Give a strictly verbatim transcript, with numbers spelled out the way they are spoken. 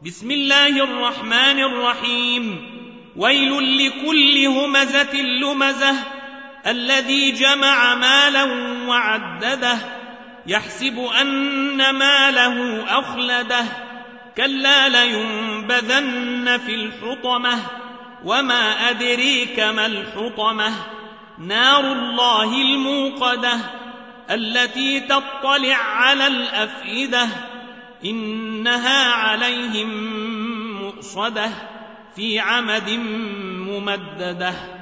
بسم الله الرحمن الرحيم ويل لكل همزة لمزة الذي جمع مالا وعدده يحسب أن ماله أخلده كلا لينبذن في الحطمة وما أدريك ما الحطمة نار الله الموقدة التي تطلع على الأفئدة إنها عليهم مؤصدة في عمد ممددة.